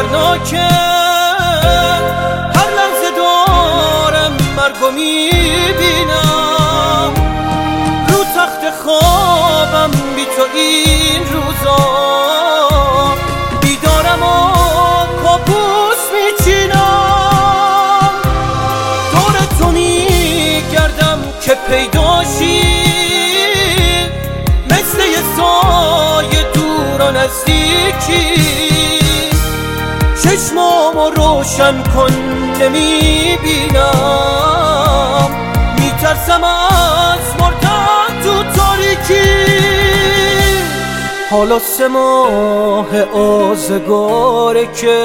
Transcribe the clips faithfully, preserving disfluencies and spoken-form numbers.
خطرناکه، هر لحظه دارم مرگو میبینم، رو تخت خوابم بی تو این روزا، بیدارم و کابوس میچینم، دور تو میگردم که پیداشی، مثل یه سایه دور و نزدیکی، چشمامو روشن کن نمیبینم، میترسم از مردن تو تاریکی. حالا سه ماه آزگاره که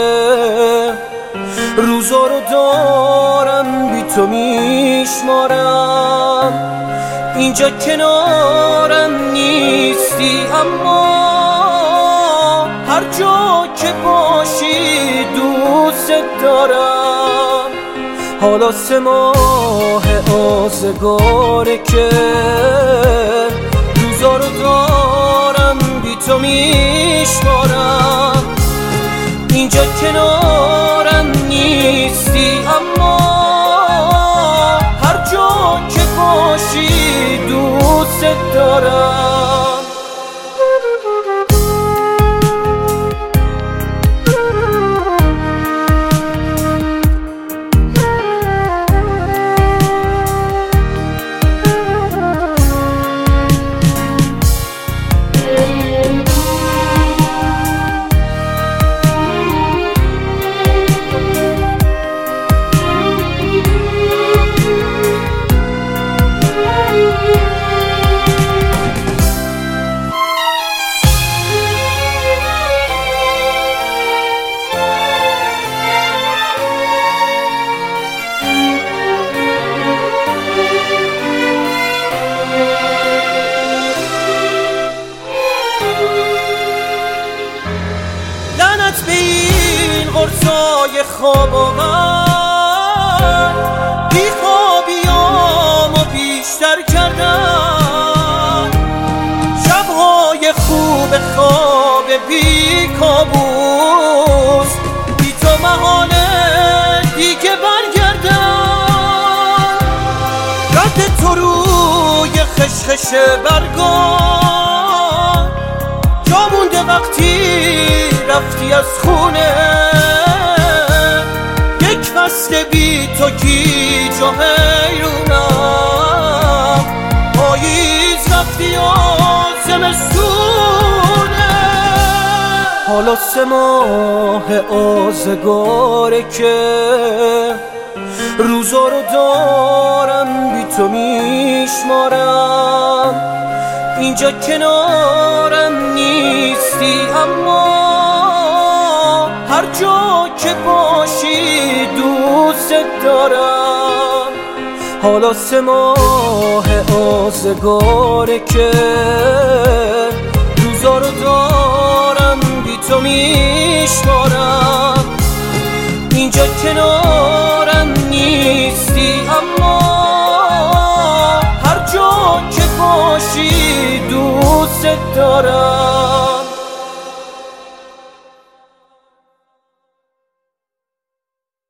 روزا رو دارم بی تو میشمارم، اینجا کنارم نیستی اما هر جا که باشی دوست دارم. حالا سه ماه آزگاره که روزا رو دارم بی تو میشمارم، اینجا کنارم نیستی اما هر جا که باشی دوست دارم. به این قرصای خواب و من، بی خوابیامو بیشتر کردن، شبهای خوب خواب بی کابوس، بی تو محاله دیگه برگردن، رد تو روی خشخش برگان جا مونده وقتی رفتی از خونه، یک فصل بی تو گیج و حیرونم، پاییز رفتی و زمستونه. حالا سه ماه آزگاره که روزا رو دارم بی تو میشمارم، اینجا کنارم نیستی اما هر جا که باشی دوست دارم. حالا سه ماه آزگاره که روزا رو دارم بی تو میشمارم، اینجا کنارم نیستی اما هر جا که باشی دوست دارم.